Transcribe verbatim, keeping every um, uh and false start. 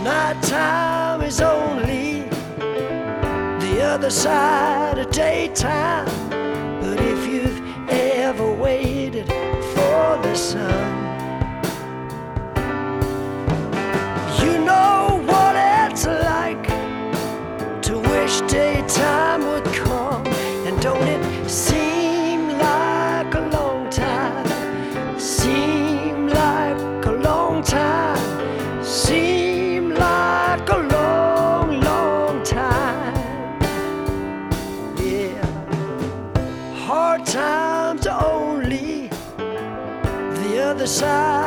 Nighttime is only the other side of daytime. But if you've ever waited for the sun, you know what it's like to wish daytime would come. And don't it seem like a long time? Seem like a long time. Seem like a long, long time. Yeah. Hard times are only the other side